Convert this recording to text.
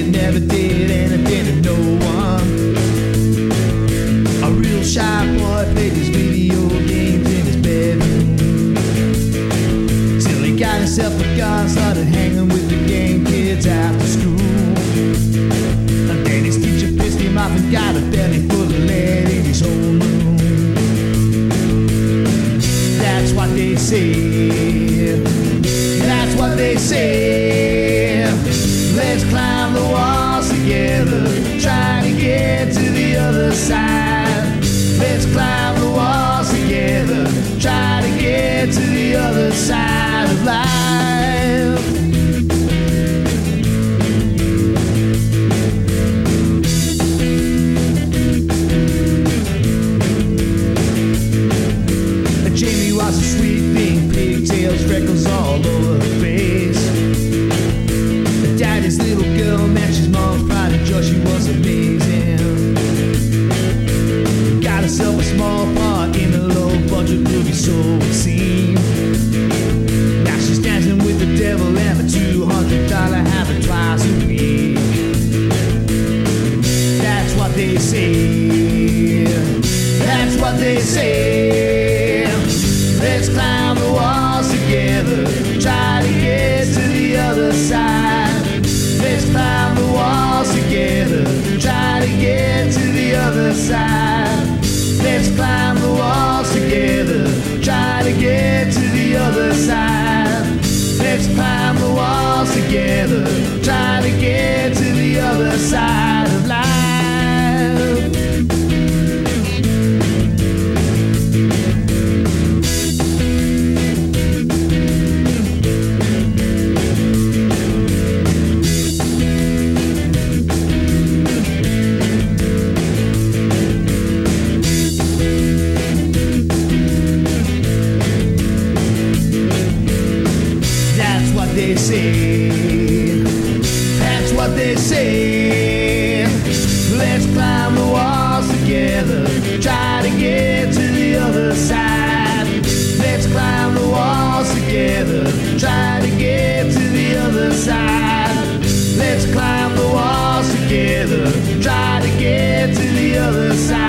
never did anything to no one. A real shy boy played his video games in his bedroom till he got himself a gun, started hanging with the gang kids after school. And then his teacher pissed him off and got a belly full of lead in his own room. That's what they say. That's what they say. Let's climb the walls together, try to get to the other side. Let's climb the walls together, try to get to the other side of life. Jamie was a sweet thing, pigtails, freckles all over her face. Daddy's little girl, man, she's mom's pride and joy, she was amazing. Got herself a small part in a low-budget movie, so it seemed. Now she's dancing with the devil and a $200 habit twice a week. That's what they say. That's what they say. Let's climb the walls together, try to get to the other side. Let's climb the walls together, try to get to the other side. Let's climb the walls together, try to get to the other side. Let's climb the walls together, try to get to the other side of life. They say, that's what they say. Let's climb the walls together, try to get to the other side. Let's climb the walls together, try to get to the other side. Let's climb the walls together, try to get to the other side.